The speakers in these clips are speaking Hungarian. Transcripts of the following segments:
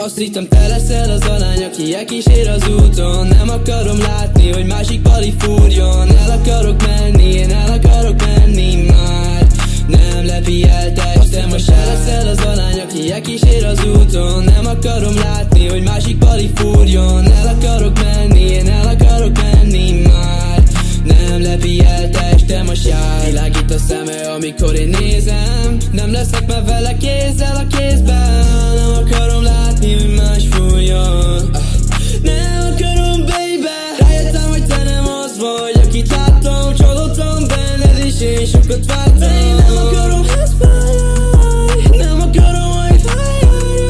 Azt hittem te leszel az alány, aki elkísér az úton. Nem akarom látni, hogy másik pali fúrjon. El akarok menni, én el akarok menni már. Nem lepi el testem, most te leszel az alány, aki elkísér az úton. Nem akarom látni, hogy másik pali fúrjon. El akarok menni, én el akarok menni már. Nem lepi el testem, most jár. Világít a szeme, amikor én nézem. Nem leszek már vele kézzel a kézben. Nem akarom látni, hogy más fújjon. Nem akarom, baby. Rájöttem, hogy te nem az vagy, akit láttam. Csalódtam benned, és én sokat vártam. Én nem akarom, ezt bájj. Nem akarom, hogy fájjárjon.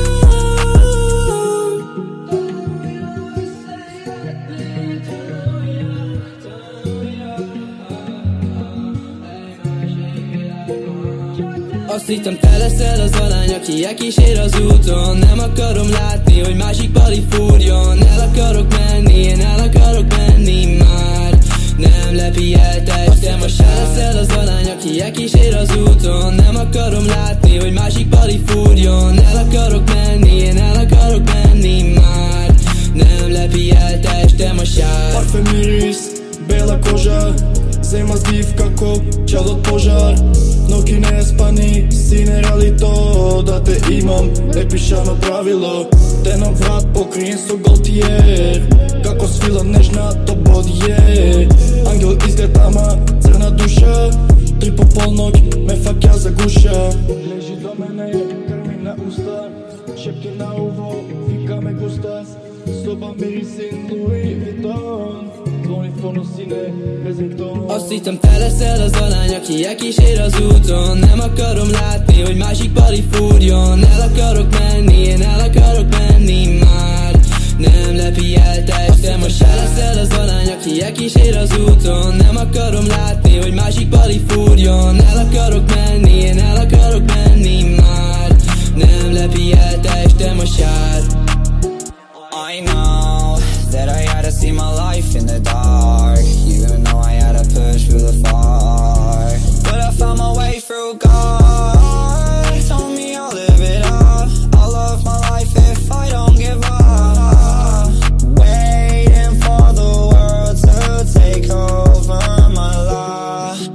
Azt hittem te leszel az alány, aki elkísér az úton. Nem akarom látni, hogy másik pali fúrjon. El akarok menni, én el akarok menni már. Nem lepi el testem, most te leszel az alány, aki elkísér az úton. Nem akarom látni, hogy másik pali fúrjon. El akarok menni, én el akarok menni már. Nem lepi el testem, most jár. Parfem miris, bela koža. Zema zdiv kako čad od požar. Noki nespani, sinerali to da te imam, nepišano pravilo. Te na vrat pokrijem so Gaultier. Kako svila nežna to bodije. Angel izgled ama crna duša. 3 po polnoć me fakja zaguša. Leži do mene, krmi na usta. Šepke na uvo, fika me gustas. Soba mirisin Louis Vuitton. Azt hittem te leszel az alány, aki elkísér az úton. Nem akarom látni, hogy másik pali fúrjon. El akarok menni, én el akarok menni már. Nem lepi el testem, most te leszel az alány, aki elkísér az úton. Nem akarom látni, hogy másik pali fúrjon. El akarok menni, én el akarok menni már. Nem lepi el testem, most jár. I know that I had to see my life in the dark, even though I had to push through the fire. But I found my way through God. Told me I'll live it up. I'll love my life if I don't give up. Waiting for the world to take over my life.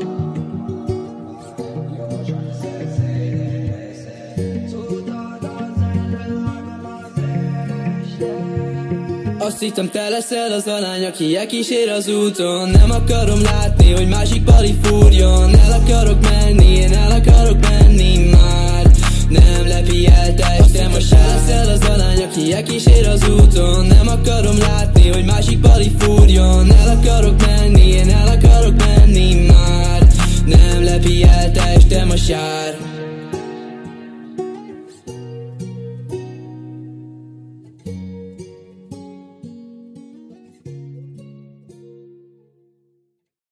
Azt hittem te leszel az alány, aki elkísér az úton. Nem akarom látni, hogy másik pali fúrjon. El akarok menni, én el akarok menni már. Nem lepi el testem, most te leszel az alány, aki elkísér az úton. Nem akarom látni, hogy másik pali fúrjon. El akarok menni, én el akarok menni már. Nem lepi el testem, most jár.